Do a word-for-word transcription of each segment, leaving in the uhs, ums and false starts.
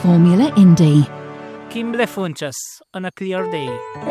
Formula Indie. Kimble Funchas on a clear day.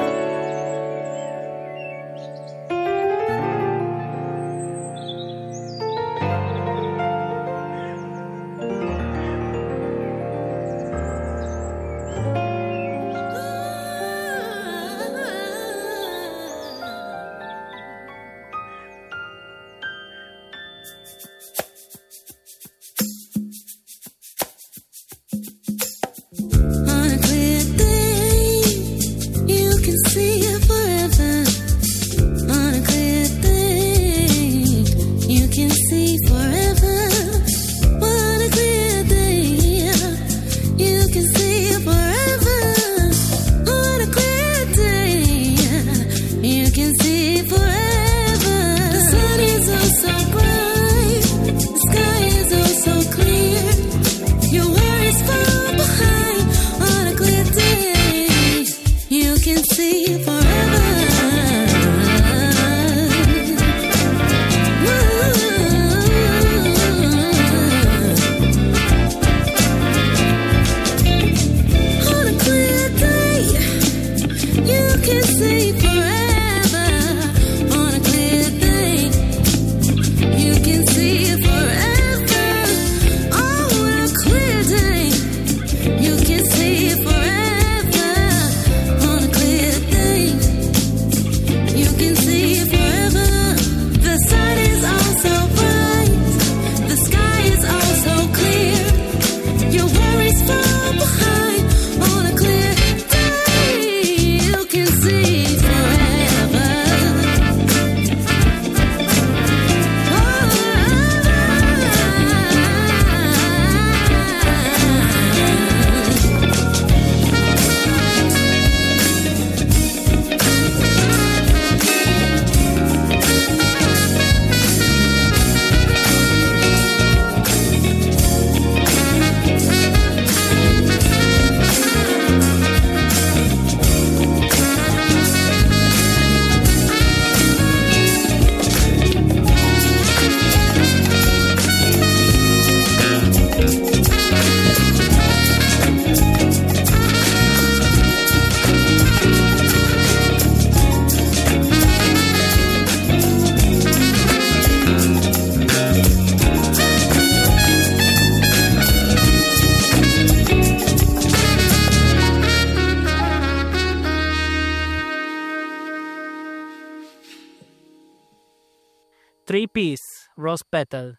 Three-piece Rose Petal.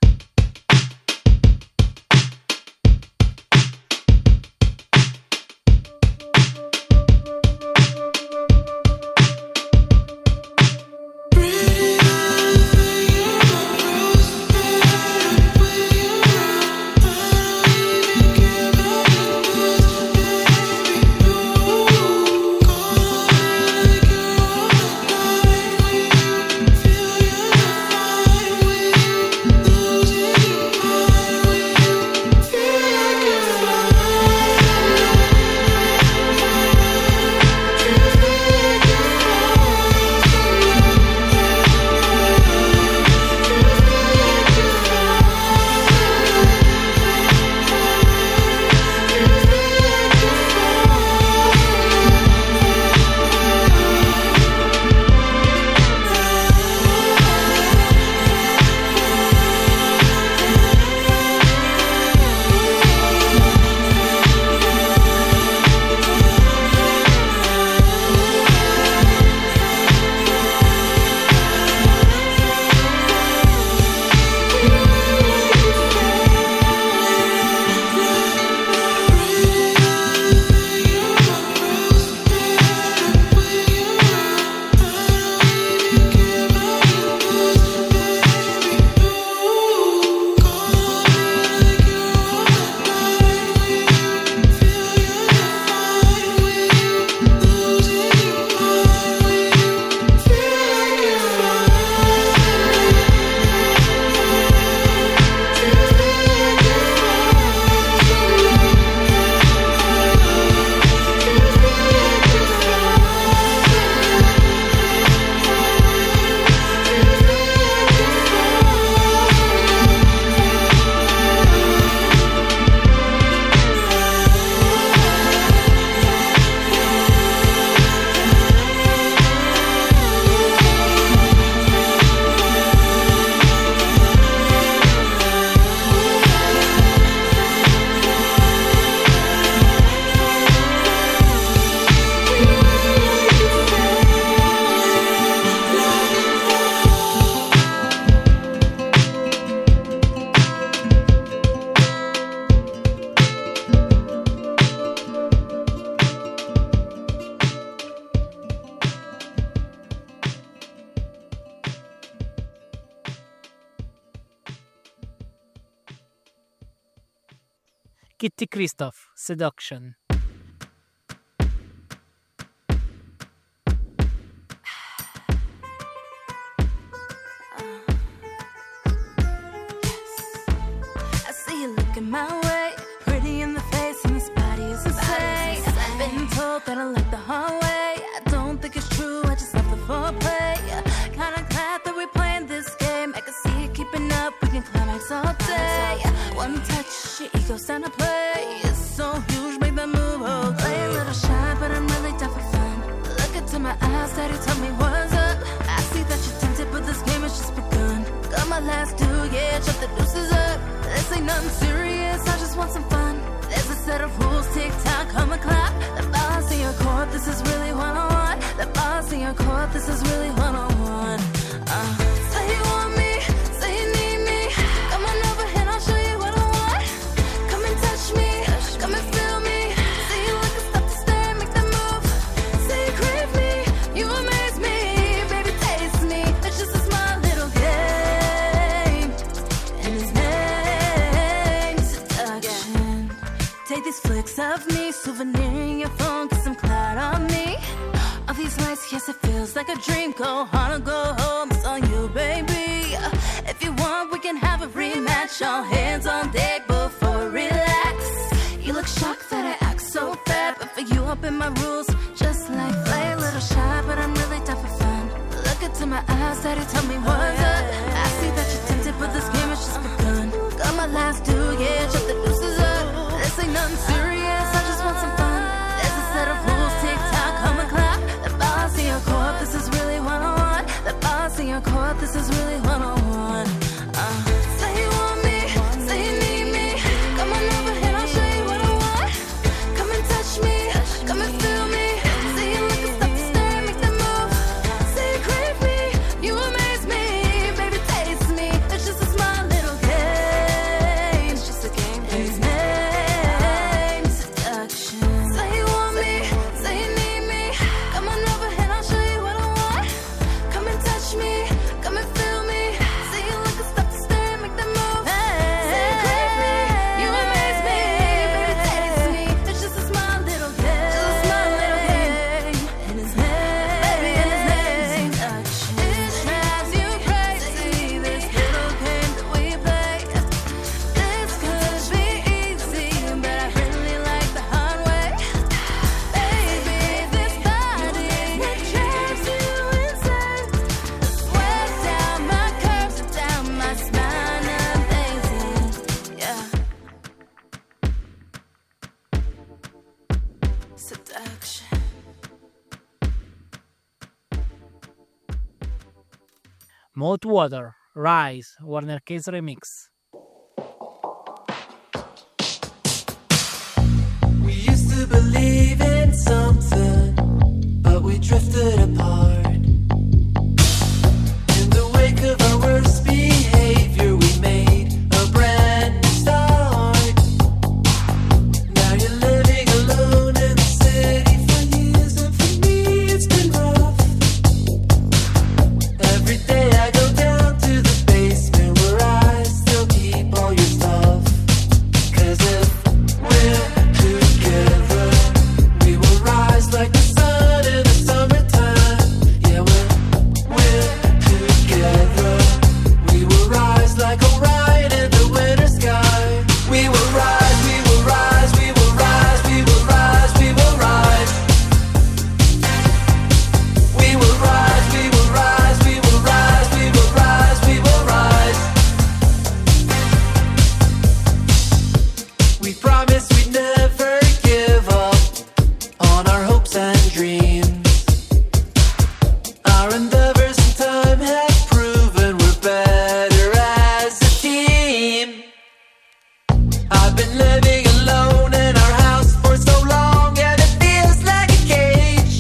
Lose Kitty Christoph, Seduction. Looking my way, pretty in the face, and this body is insane. I've been told that I like the hard way. I don't think it's true, I just love the foreplay. Kinda glad that we're playing this game. I can see it keeping up, we can climax all day. One touch, your ego's down to play. It's so huge, make the move, oh, play a little shy, but I'm really down for fun. Look into my eyes, daddy, tell me what's up. I see that you're tempted, but this game has just begun. Got my last two, yeah, chop the deuces up. This ain't nothing serious, I just want some fun. There's a set of rules, tick-tock, come and clap. The ball's in your court, this is really one-on-one. The ball's in your court, this is really one-on-one. Uh, say you want me, say you need me. Come on over here, I'll show you what I want. Come and touch me, come and feel me. Say you look and stop to stare, make the move. Say you crave me, you amaze me. Baby, taste me, it's just a small little game. And his name, take these flicks of me, souvenir in your phone, get some clout on me. All these lights, yes, it feels like a dream. Go on or go home, it's on you, baby. If you want, we can have a rematch. All hands on deck before relax. You look shocked that I act so bad, but for you, I'll bend my rules just like play a little shy, but I'm really down for fun. Look into my eyes, daddy, tell me what's up. I see that you're tempted, but this game has just begun. Got my last two, yeah, chop the deuces up. This ain't nothing serious, I just want some fun. There's a set of rules, tick-tock, come and clap. The ball's in your court, this is really one-on-one. The ball's in your court, this is really one-on-one. Uh, say you want me, say you need me. Come on over here, I'll show you what I want. Come and touch me, come and feel me. Say you look and stop to stare, make the move. Say you crave me, you amaze me. Baby, taste me, it's just a small little game. It's just a game, and his name, seduction. Say you want me, say you need me. Come on over here, I'll show you what I want. Come and touch me, come and feel me. Say you look and stop to stare, make the move. Say you crave me, you amaze me. Baby, taste me, it's just a small little game. Just a small little game. And his name, baby, and his name, seduction. It drives you crazy, this little game that we play. This could be easy, but I really like the hard way. Baby, this body, it drives you insane. Sweat down my curves and down my spine, amazing, yeah. Seduction. Malt Water, Rise, Warner Case Remix. We used to believe in something, but we drifted apart. In the wake of our worst behavior, we made a brand new start. Now you're living alone in the city for years, and for me it's been rough. Every day I go down to the basement where I still keep all your stuff. 'Cause if we're together, we will rise like the sun in the summertime. Yeah, when we're together, we will rise like a riot in the winter sky. We will rise, we will rise, we will rise, we will rise, we will rise. We will rise, we will rise, we will rise, we will rise, we will rise. We promised we'd never give up on our hopes and dreams. Our endeavors in time have proven we're better as a team. I've been living alone in our house for so long, and it feels like a cage.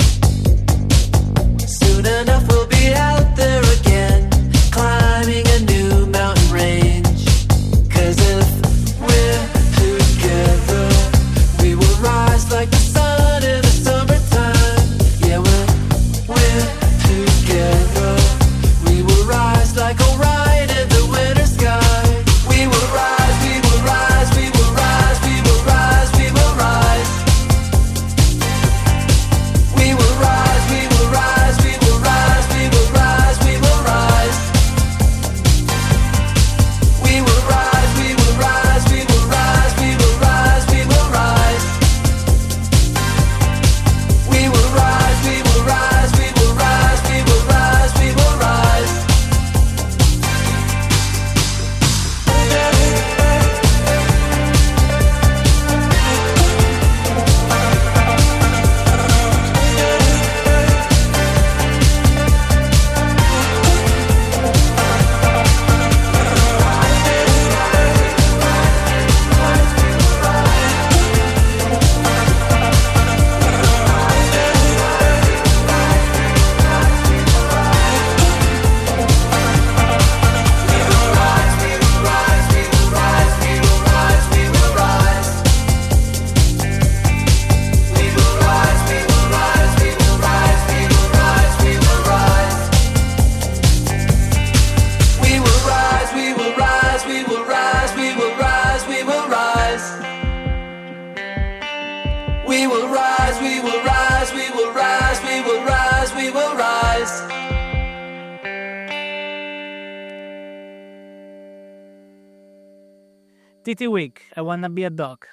Soon enough we'll be out there again, climbing a new mountain range. 'Cause if we're together, we will rise like the sun in the summertime. Yeah, when we're together, we will rise like a riot in the winter sky. We will rise, we will rise, we will rise, we Titty Wig, I Wanna Be a Dog.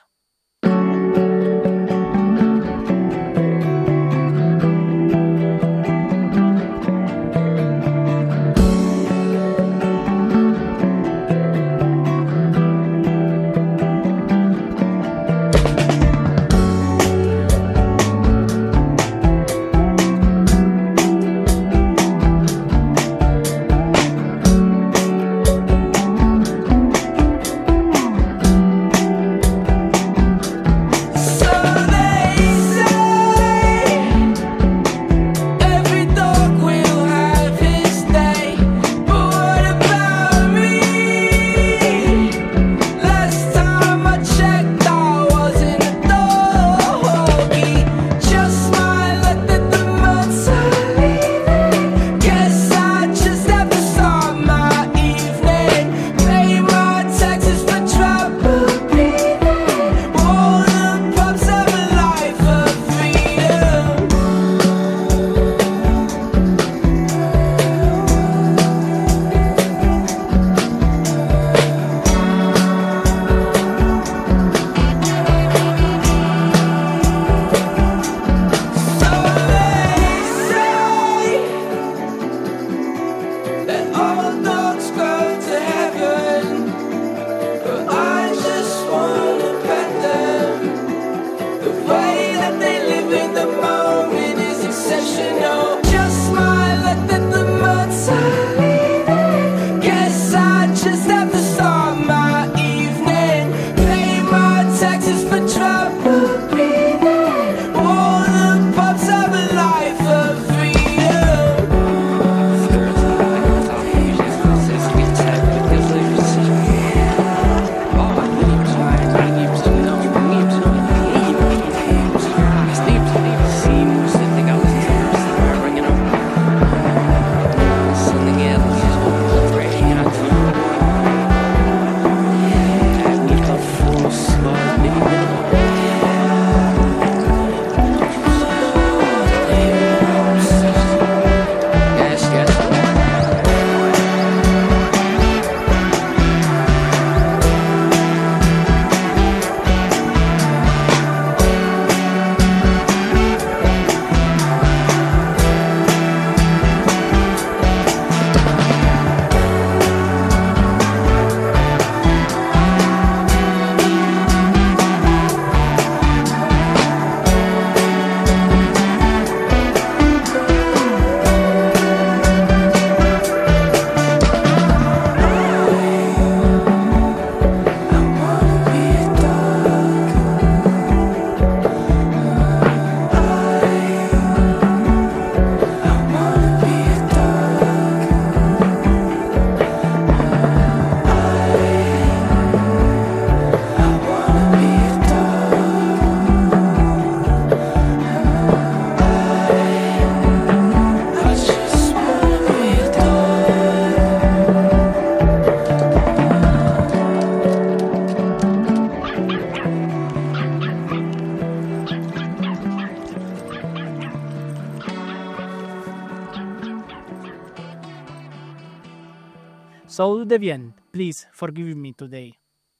Soul Deviant, please forgive me today.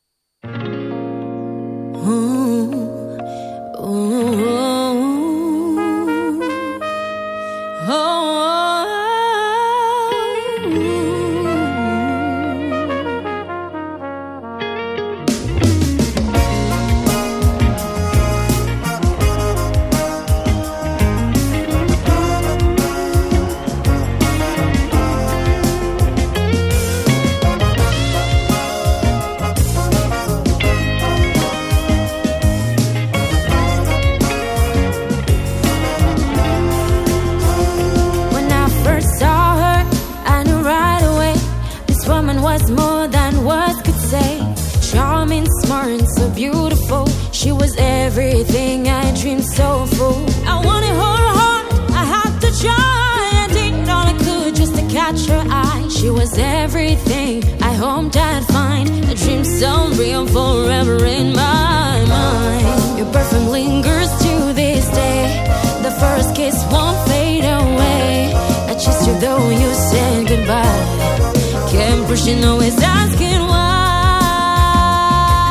Ooh, ooh, oh. More than words could say. Charming, smart, and so beautiful. She was everything I dreamed so full. I wanted her heart, I had to try. I did all I could just to catch her eye. She was everything I hoped I'd find. A dream so real, forever in my mind. Your perfume lingers to this day. The first kiss won't fade away. I kissed you though you said goodbye. Kept pushing, always asking why.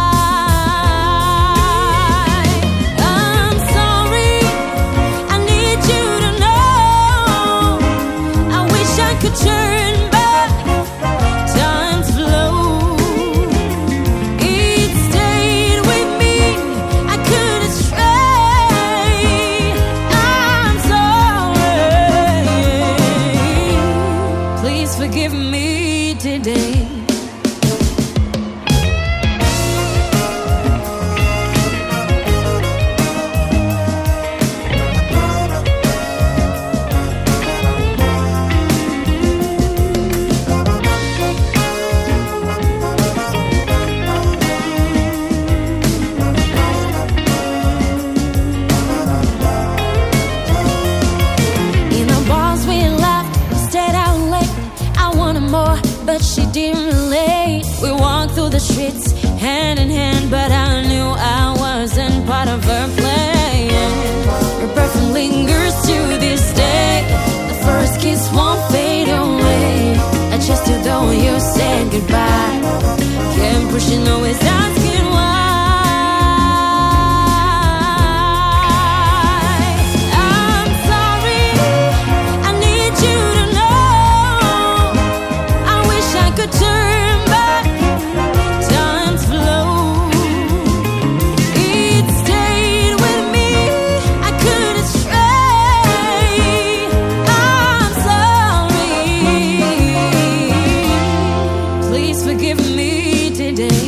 but I knew I wasn't part of her plan. Her perfume lingers to this day. The first kiss won't fade away. I just you though you said goodbye. Kept pushing, always asking why. I'm sorry, I need you to know. I wish I could turn back time's flow. It stayed with me, I couldn't stray. I'm sorry, please forgive me today.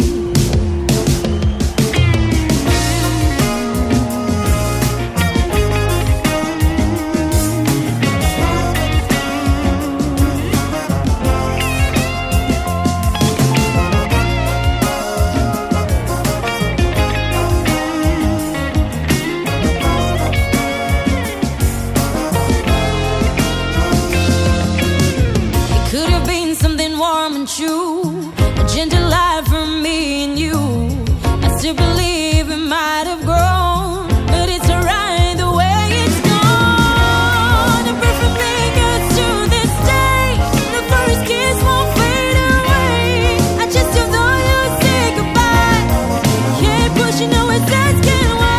It could have been something warm and true, a gentle life for me and you. I still believe it might have grown, but it's alright the way it's gone. The perfect lingers to this day. The first kiss won't fade away. I just don't know you say goodbye. Keep pushing, always asking why.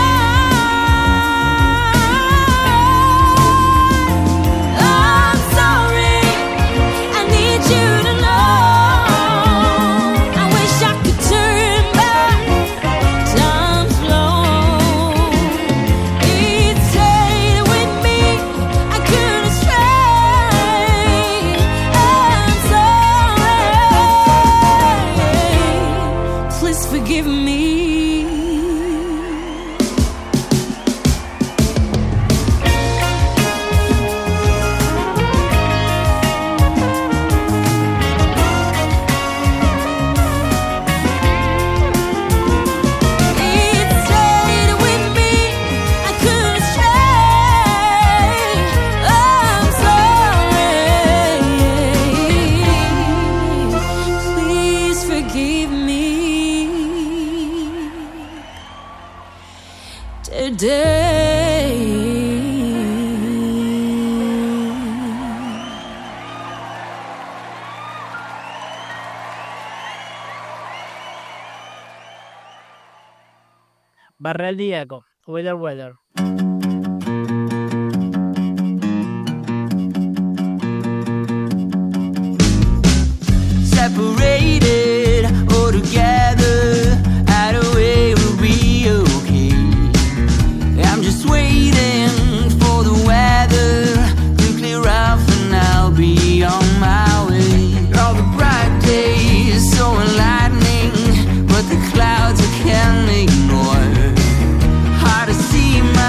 I'm sorry, I need you to know. I wish I could turn back time's flow. It stayed with me, I couldn't stray. I'm sorry, please forgive me. It stayed with me, I couldn't stray. I'm sorry, please forgive me today. Barrelli Eco, Weather Weather. Separated or together, either way we'll be okay. I'm just waiting for the weather to clear up and I'll be on my way. All the bright days so enlightening, but the clouds I can't ignore. Hard to see my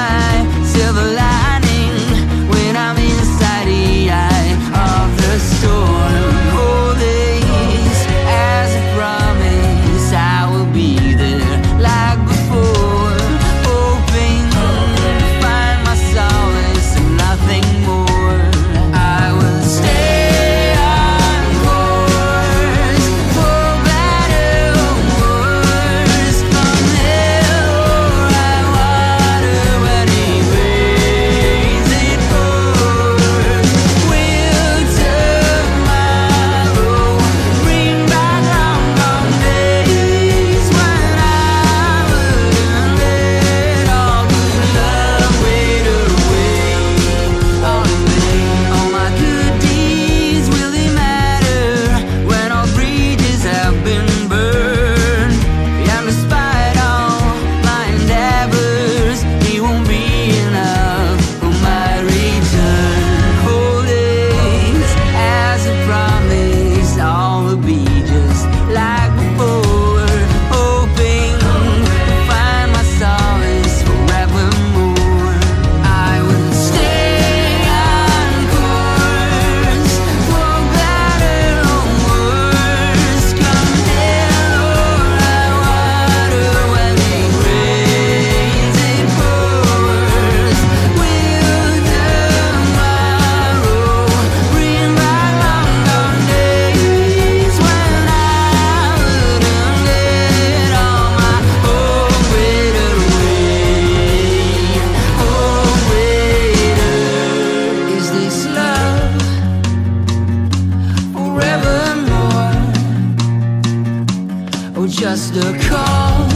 the calm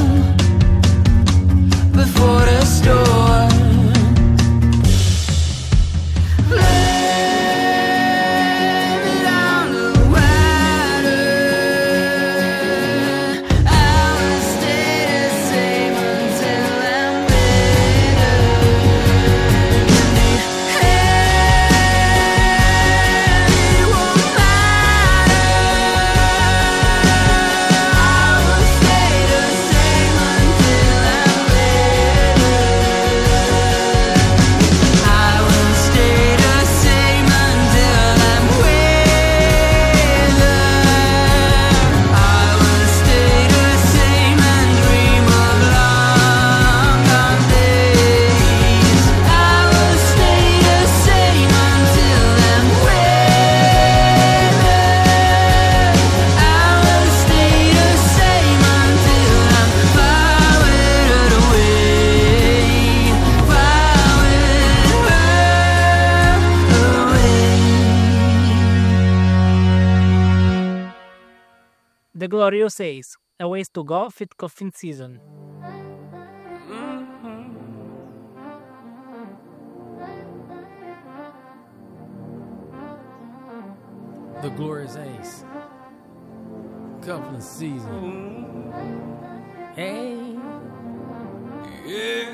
before the storm. The Glorious Ace, A Ways to Go fit Coffin Season. The Glorious Ace, Coupling Season. Hey, Yeah.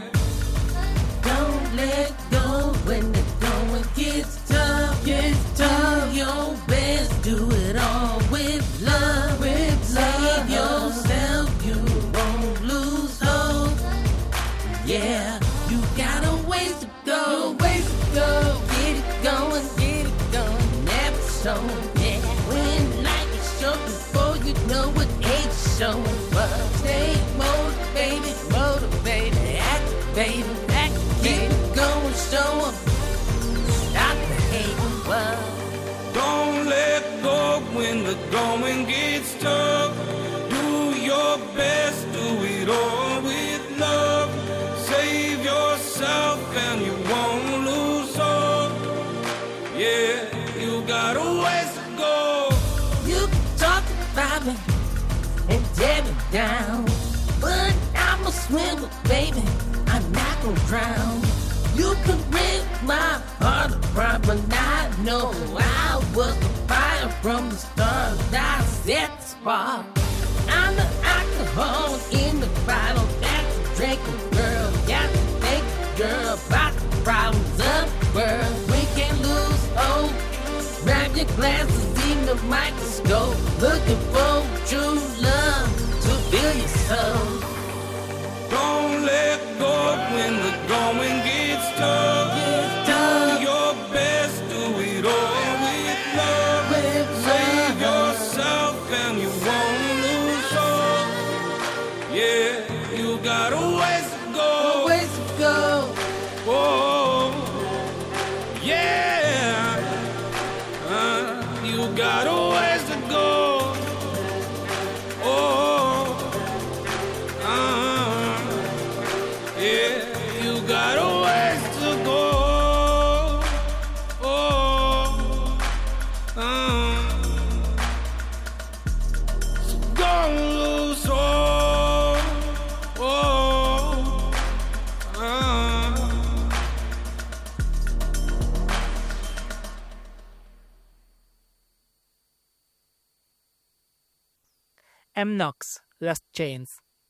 Don't let go when the going gets tough. Gets tough. Do your best, do it all with love. With Save yourself, you won't lose hope. Yeah, you got a ways to go. Ways to go. Get it going, get it going. Never so. Yeah, when life is short before you know what age is showing. But stay motivated, motivated, activated. Keep it going, show 'em. Stop the hate. Whoa. Don't let go when the going gets tough. Do your best, do it all with love. Save yourself and you won't lose hope. Yeah, you got a ways to go. You can talk about me and tear me down, but I'm a swimmer, baby. I'm not gonna drown. You can rip my heart apart, but I know I was the fire from the start. I set the spark. I'm the alcohol in the bottle that you drink, girl. Got to think, girl, about the problems of the world. We can't lose hope. Grab your glasses in the microscope, looking for true love to fill your soul. Don't let go when the going gets tough. Do your best, do it all with love. Save yourself and you won't lose hope. Yeah, you got a ways to go. Ways to go. Oh, yeah. Uh, you got a ways to go. Oh, uh, yeah, you got a ways to go. Oh, uh, so don't lose hope. Oh, uh. M. Knox, Last Chains.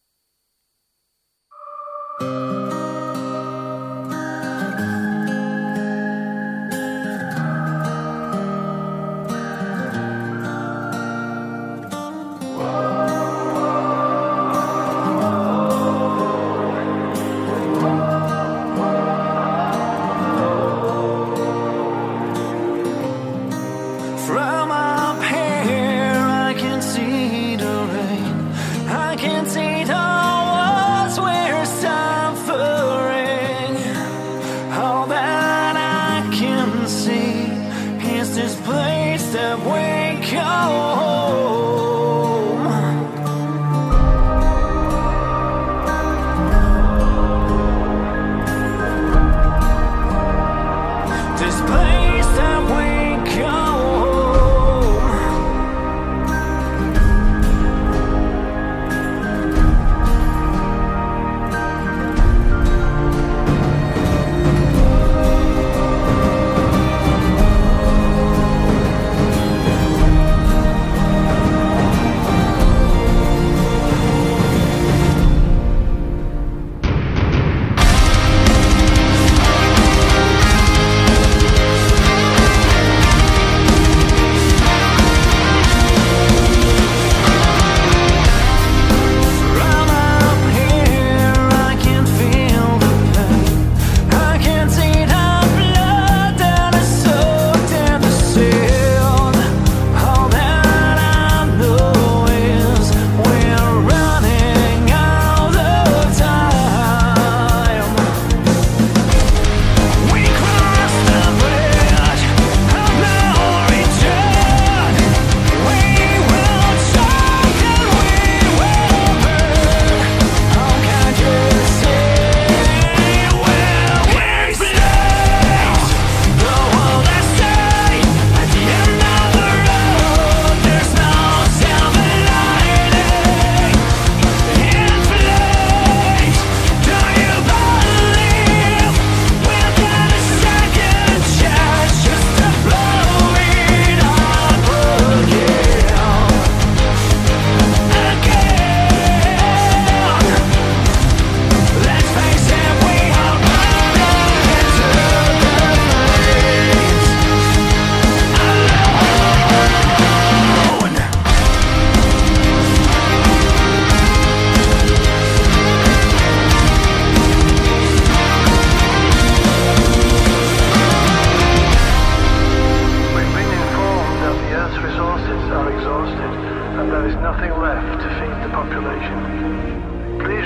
From up here, I can see the rain. I can see the walls where some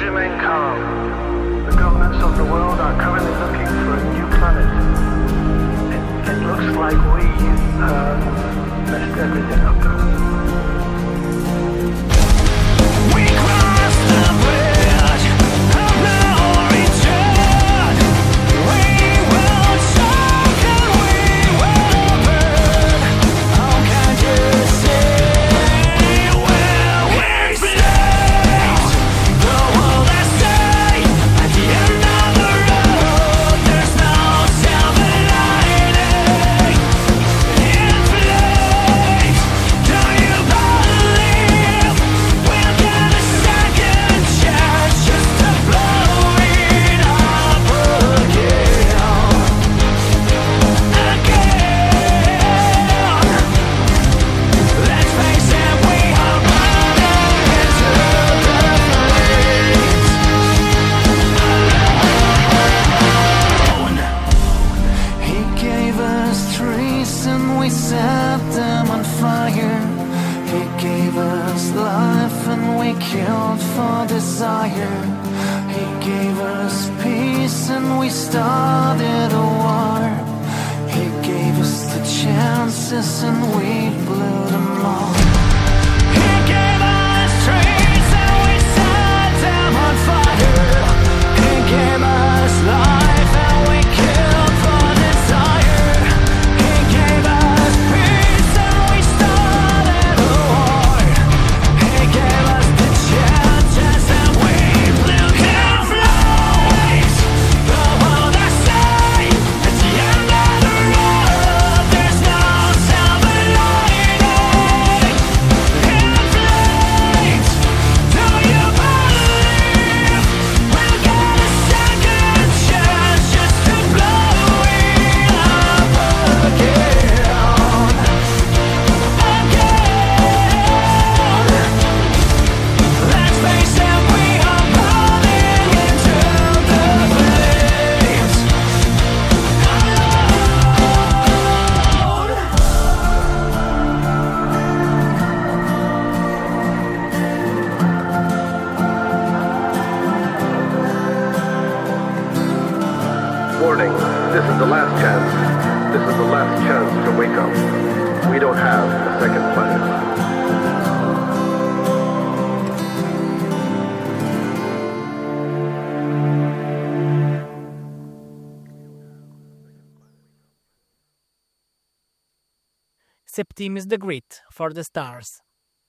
remain calm. The governments of the world are currently looking for a new planet. It, it looks like we have messed everything up. We crossed the bridge of no return. We will choke and we will burn. How can you say where we stay? The world has stayed at the end of the road. There's no silver lining in flames. Do you believe we'll get a second chance just to blow it up again? Again. Let's face it, we are running into the flames. He gave us trees and we set them on fire. He gave us life and we killed for desire. He gave us peace and we started a war. He gave us the chances and we blew them all. He gave us trees and we set them on fire. He gave us life and we killed for desire. He gave us peace and we started a war. He gave us the chances and we blew them flames. The world has stayed at the end of the road. There's no silver lining in flames. Do you believe we'll get a second chance just to blow it up again? Again. Let's face it, we are running into the flames. Warning, this is the last chance. This is the last chance to wake up. We don't have a second planet. Septimus the Great for the Stars.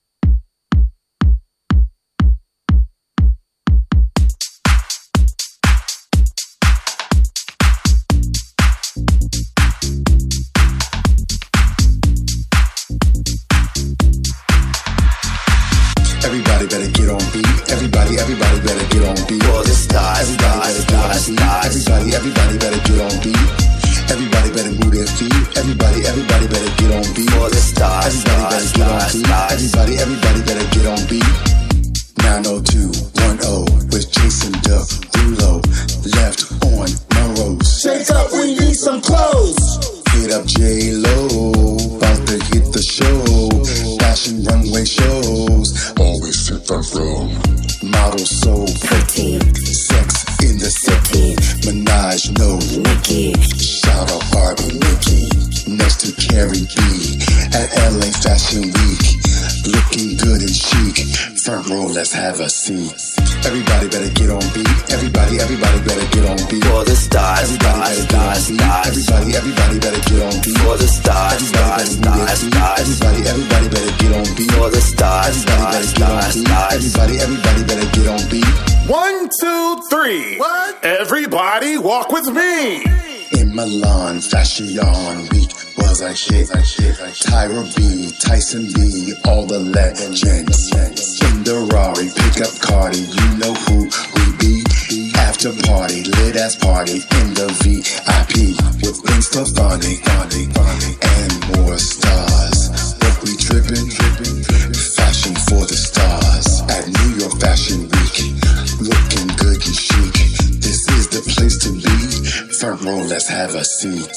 Everybody better get on beat. Everybody, everybody better get on beat. For the stars, everybody better get on beat. Everybody, everybody better get on beat. Everybody better move their feet. Everybody, everybody better get on beat. For the stars, everybody better get on beat. Everybody, everybody better get on beat. nine oh two one oh with Jason Derulo. Left on Melrose. Shake up, we need some clothes. Hit up J-Lo, about to hit the show. Fashion runway shows, always sit front row. Model so pretty, sex in the city. Minaj, no Nicki. Shout out Barbie, Nicki. Next to Carrie B at L A Fashion Week. Looking good and chic. Front row, let's have a seat. Everybody better get on beat. Everybody, everybody better get on beat. For the stars, Everybody better get on beat. Everybody, everybody better get on beat. For the stars, Everybody better move their feet. Everybody, everybody better get on beat. For the stars, Everybody better get on beat. Everybody, everybody better get on beat. One, two, three. What? Everybody walk with me. In Milan, Fashion Week was a hit. Tyra B, Tyson B, all the legends. In the Rari, pick up Cardi, you know who we be. After party, lit ass party in the V I P with things for funny, funny, funny, and more stars. If we trippin', fashion for the stars at New York Fashion Week, looking good and chic. This is the place to be. Front row, let's have a seat.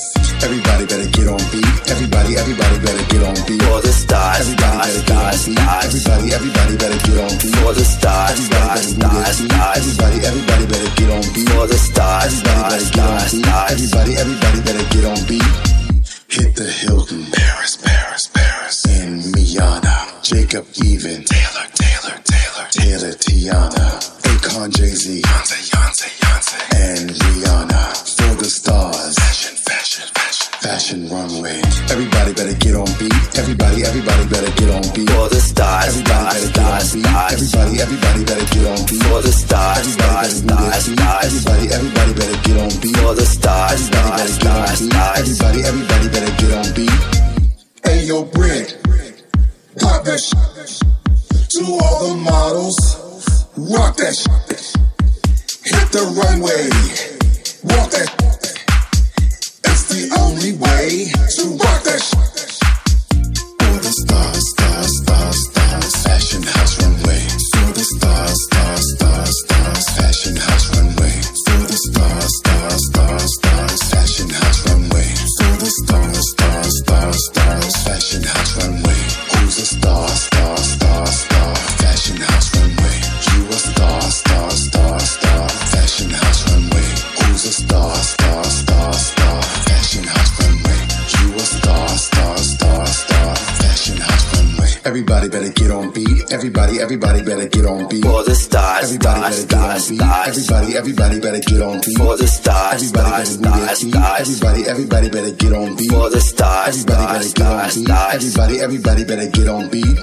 Everybody better get on beat. Everybody, everybody better get on beat. For the stars, Everybody stars, better get on stars, beat. stars. Everybody, everybody better get on beat. For the stars, Everybody stars, better move stars, their feet. stars. Everybody, everybody better get on beat. For the stars, Everybody stars, better get on stars, beat. stars. Everybody, everybody better get on beat. Hit the Hilton, Paris, Paris, Paris, and Miana, Jacob, even Taylor, Taylor, Taylor, Taylor, Tiana, Akon, Jay-Z, Beyonce, Beyonce, Beyonce, and Rihanna. For the stars, fashion, fashion, fashion, fashion runway. Everybody better get on beat. Everybody, everybody better get on beat. For the stars, Everybody stars, better get on stars, beat. stars. Everybody, everybody better get on beat. For the stars, Everybody stars, better move their stars, feet. stars. Everybody, everybody better get on beat. For the stars, Everybody stars, better get on stars, beat. stars. Everybody, everybody better get on beat. Hey yo, Brick, pop that shit. To all the models, rock that shit. Hit the runway, walk that shit. It's the only way to rock that shit. For the stars, stars, stars, stars, fashion house runway. For the stars, stars, stars, stars, fashion house runway. For the stars, stars, stars, stars, fashion house runway. For the stars, stars, stars, stars, fashion house runway. Who's a star, star, star, star, fashion house runway? You a star, star, star, star, fashion house runway. Who's a star, star, star, star, fashion house runway? You a star, star, star, star, fashion house runway. Everybody better get on beat. Everybody, everybody better get on beat. For the stars, Everybody stars, better get on stars, beat. stars. Everybody, everybody better get on beat. For the stars, Everybody stars, better move their stars, feet. stars. Everybody, everybody better get on beat. For the stars, Everybody better stars, get on stars, beat. stars. Everybody, everybody better get on beat.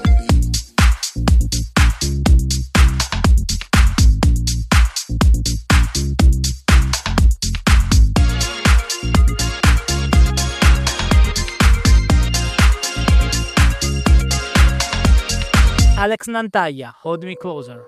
Alex Nantaglia, Hold Me Closer.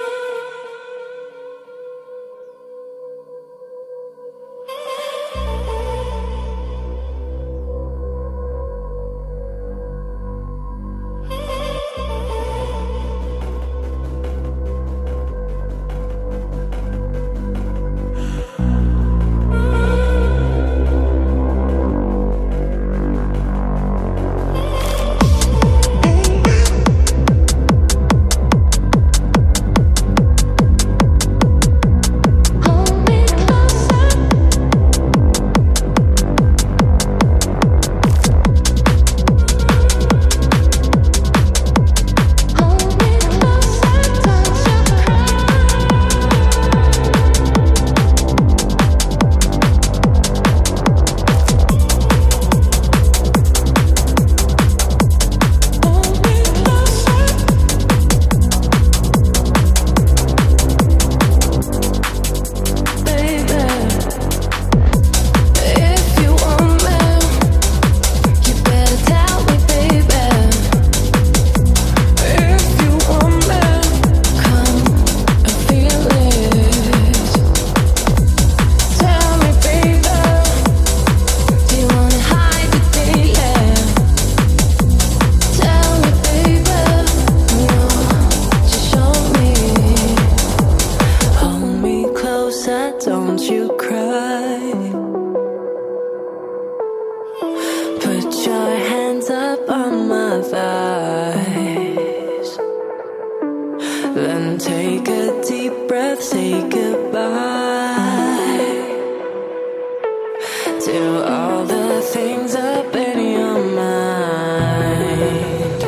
Then take a deep breath, say goodbye to all the things up in your mind.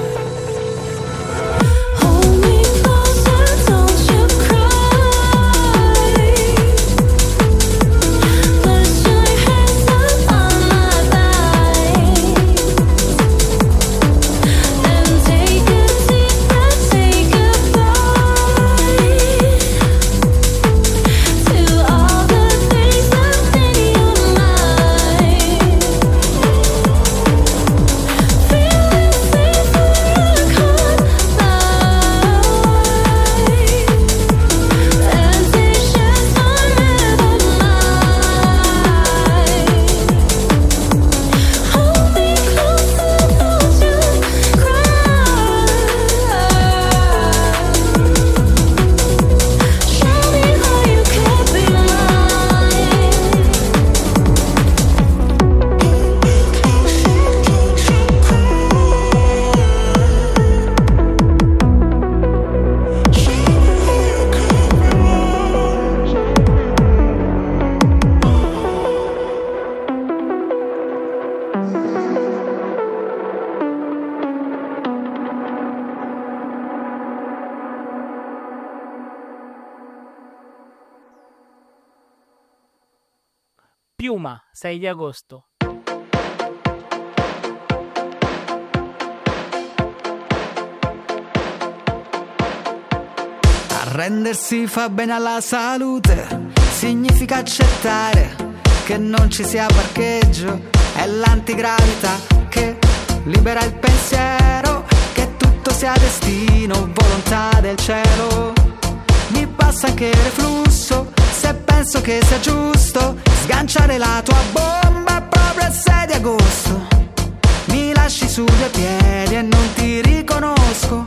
Hold me closer, don't you cry. Put your hands up on my thighs. Then take a deep breath, say goodbye to all the things up in your mind. Piuma, sei di agosto. Arrendersi fa bene alla salute, significa accettare che non ci sia parcheggio, è l'antigravità che libera il pensiero, che tutto sia destino, volontà del cielo. Mi passa anche il reflusso, se penso che sia giusto sganciare la tua bomba proprio il sei di agosto. Mi lasci su due piedi e non ti riconosco,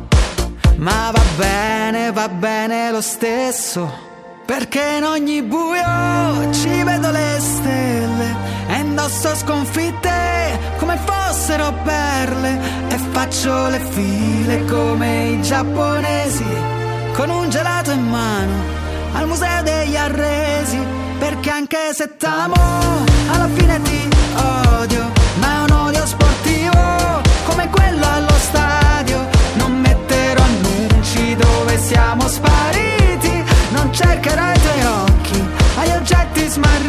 ma va bene, va bene lo stesso, perché in ogni buio ci vedo le stelle e indosso sconfitte come fossero perle e faccio le file come i giapponesi con un gelato in mano al museo degli arresi, perché anche se t'amo alla fine ti odio, ma è un odio sportivo come quello allo stadio. Non metterò annunci dove siamo spariti, non cercherai i tuoi occhi agli oggetti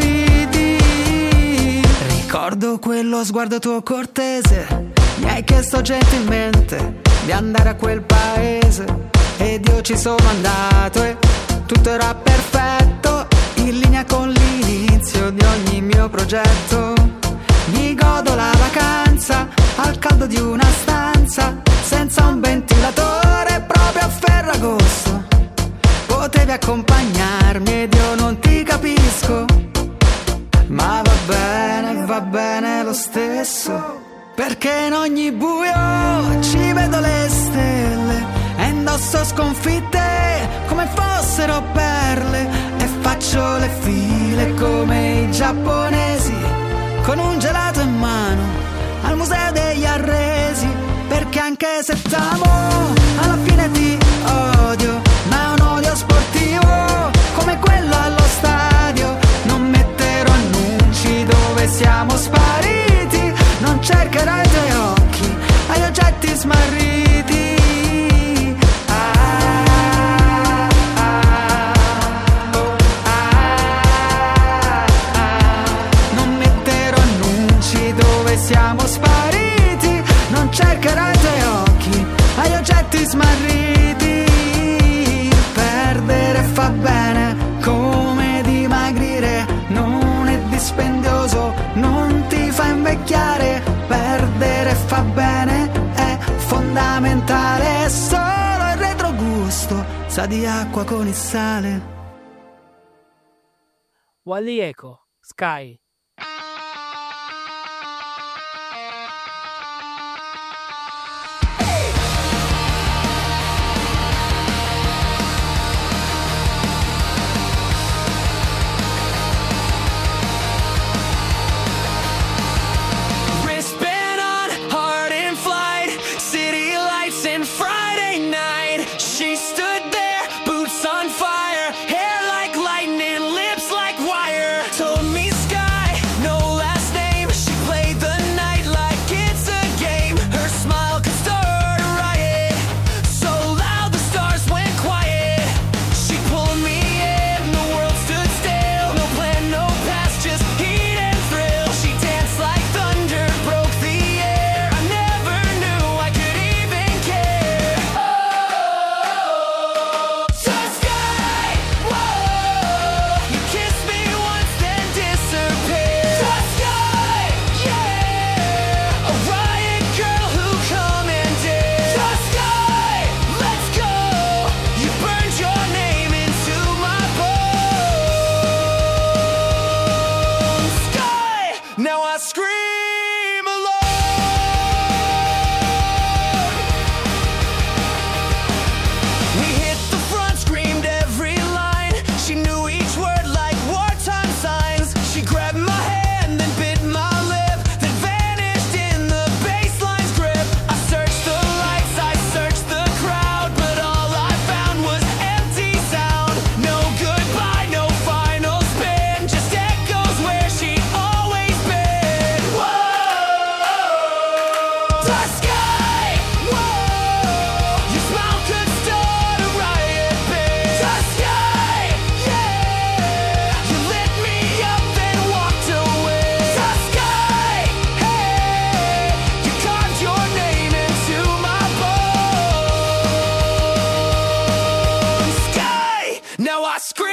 smarriti. Ricordo quello sguardo tuo cortese, mi hai chiesto gentilmente di andare a quel paese ed io ci sono andato e tutto era perfetto, in linea con l'inizio di ogni mio progetto. Mi godo la vacanza al caldo di una stanza senza un ventilatore proprio a Ferragosto. Potevi accompagnarmi ed io non ti capisco, ma va bene, va bene lo stesso, perché in ogni buio ci vedo le stelle e indosso sconfitte come fossero perle e faccio le file come i giapponesi con un gelato in mano al museo degli arresi, perché anche se t'amo alla fine ti odio, ma è un odio sportivo come quello allo stadio. Non metterò annunci dove siamo spariti, non cercherai i tuoi occhi agli oggetti smarriti. Siamo spariti, non cercherai i tuoi occhi agli oggetti smarriti. Perdere fa bene come dimagrire, non è dispendioso, non ti fa invecchiare. Perdere fa bene, è fondamentale, solo il retrogusto sa di acqua con il sale. Wally Echo, Sky. Boots on fire, hair like lightning, lips like wire. Told me sky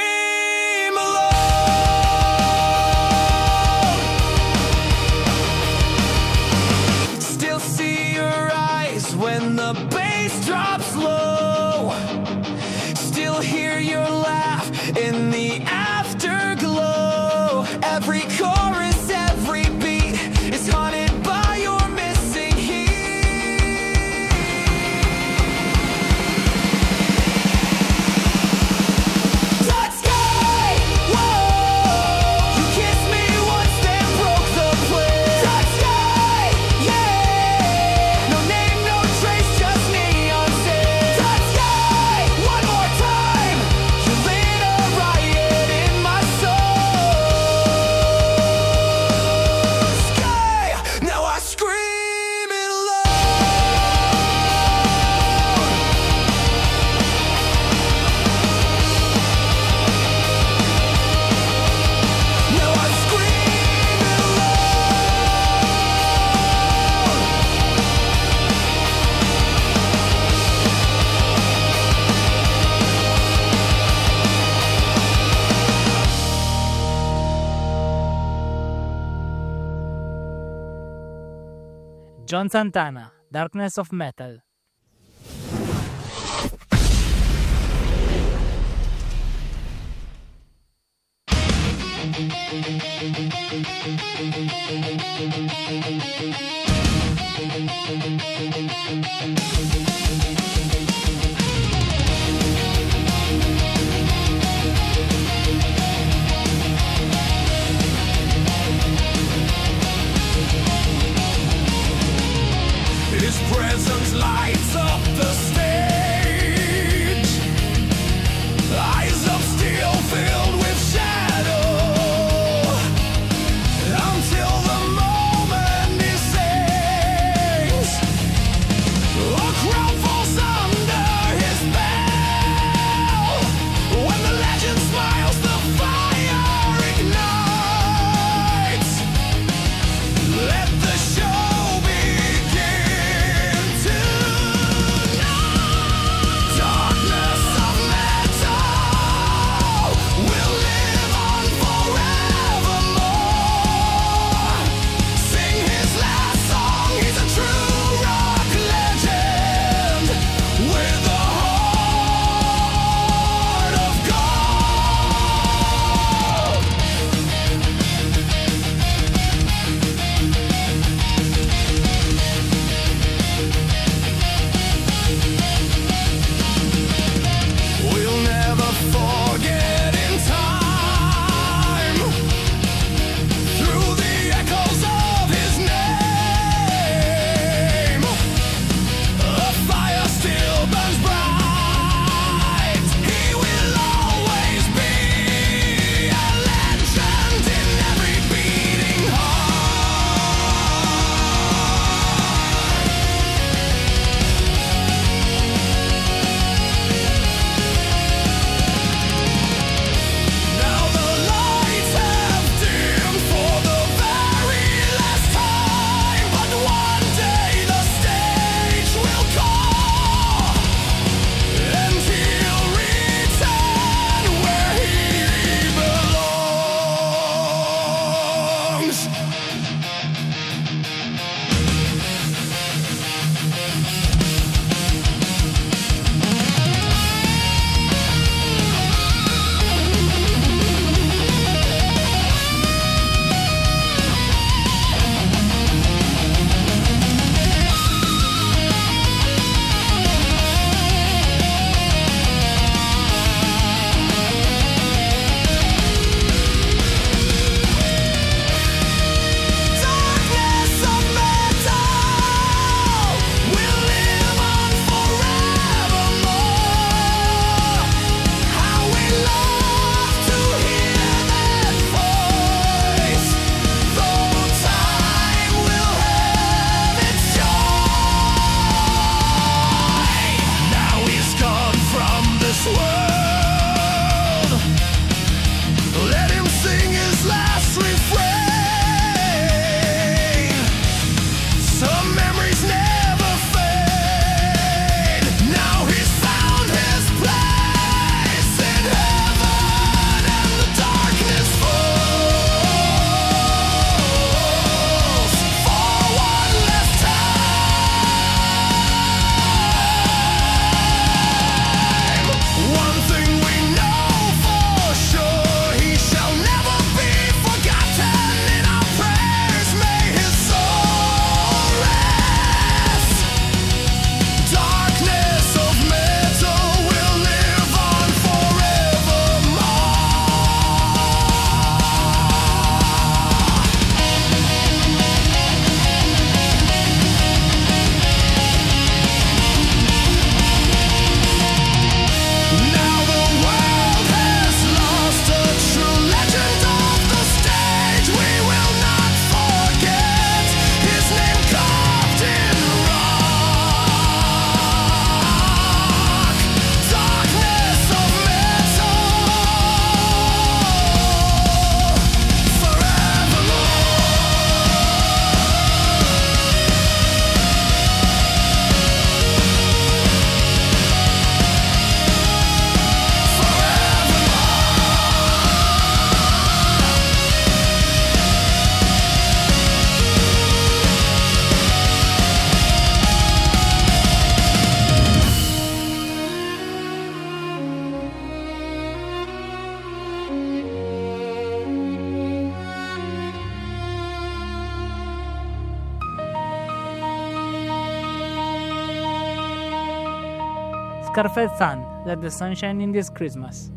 alone. Still see your eyes when the bass drops low. Still hear your laugh in the afterglow. Every chorus, every beat is haunted by your missing heat. Touch sky, whoa. You kissed me once, then broke the play. Touch sky, yeah. No name, no trace, just neon sail. Touch sky, one more time. You lit a riot in my soul. Sky, now I scream it alone. Now I scream it John Santana, Darkness of Metal. His presence lights up the stage. Eyes of steel filled with shadow. Until the moment he sings, a crowd falls under. Scarfed Sun, Let the Sun Shine in This Christmas.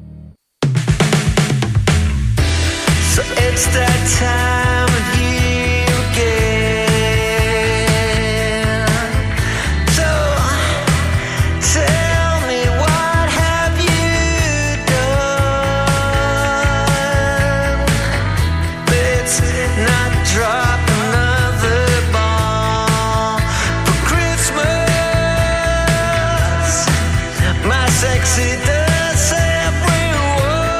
So it's that time of year again. So tell me, what have you done? Let's not drop another bomb for Christmas. My sexy does everyone.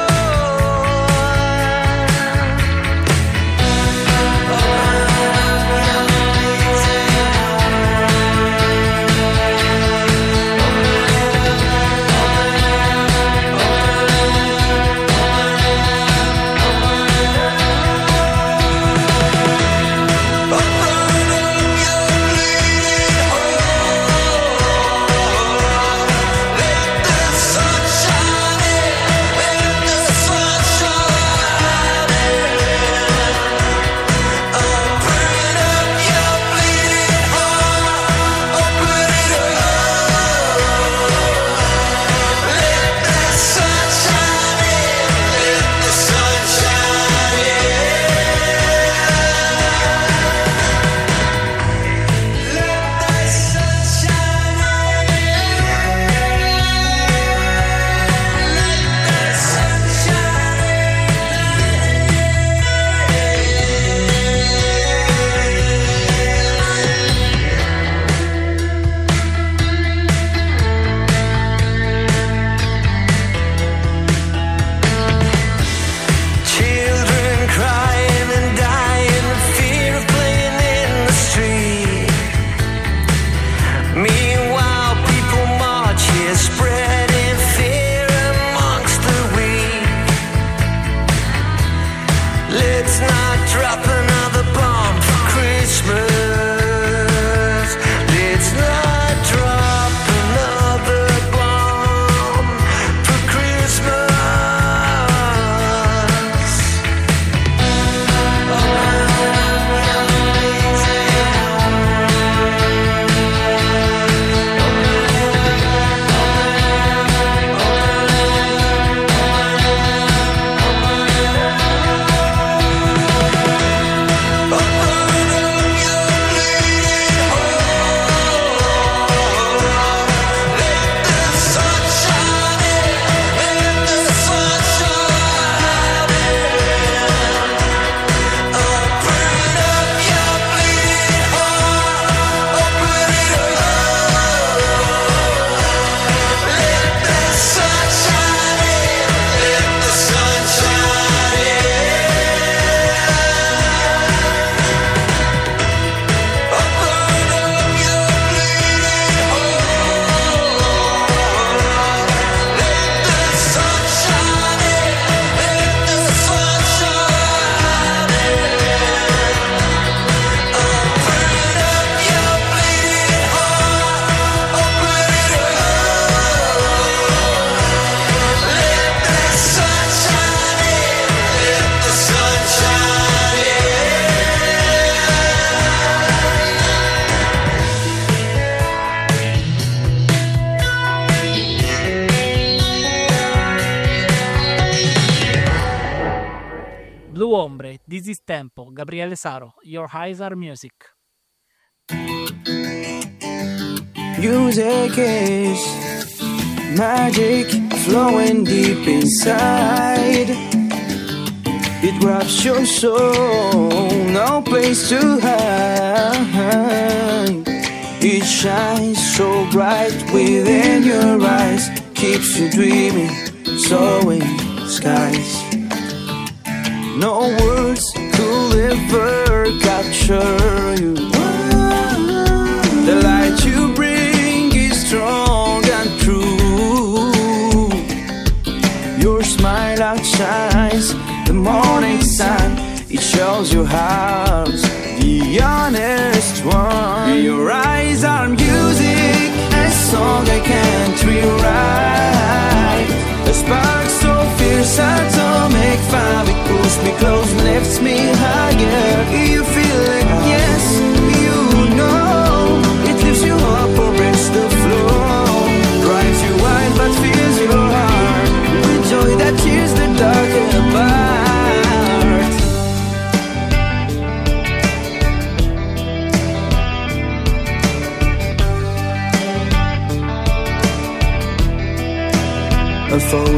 Children crying and dying of fear of playing in the street. Meanwhile, people march here, spreading fear amongst the weak. Let's not drop another bomb for Christmas. Let's not drop another bomb for Christmas. Blue Ombre, This is Tempo, Gabriele Saro, Your Eyes Are Music. Music is magic flowing deep inside. It grabs your soul, no place to hide. It shines so bright within your eyes, keeps you dreaming, soaring skies. No words could ever capture you. The light you bring is strong and true. Your smile outshines the morning sun. It shows your heart's the honest one. Your eyes are music, a song I can't rewrite. A spark so fierce, atomic fire. It pulls me close, lifts me higher. You feel it, yes, you know. It lifts you up or breaks the floor, drives you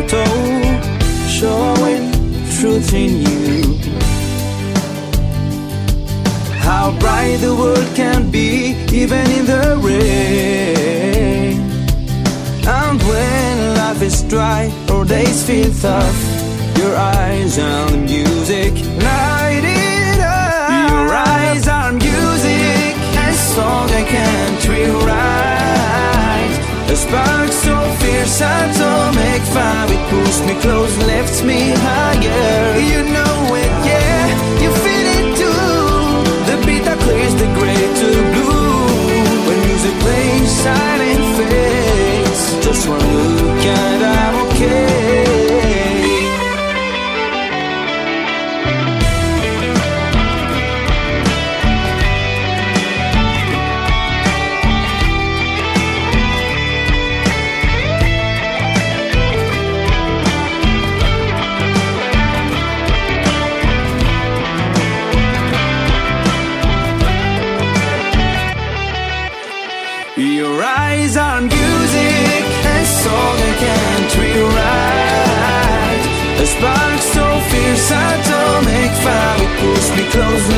photo, showing truth in you. How bright the world can be, even in the rain. And when life is dry or days feel tough, your eyes on the music light it up. Your eyes are music, a song I can't rewrite. A spark so fierce atomic fire, it pulls me close, lifts me higher. You know it, yeah, you feel it too. The beat that clears the gray to blue. When music plays, silent fades. Just one look and I'm okay. Your eyes are music, a song I can't rewrite. A spark so fierce I don't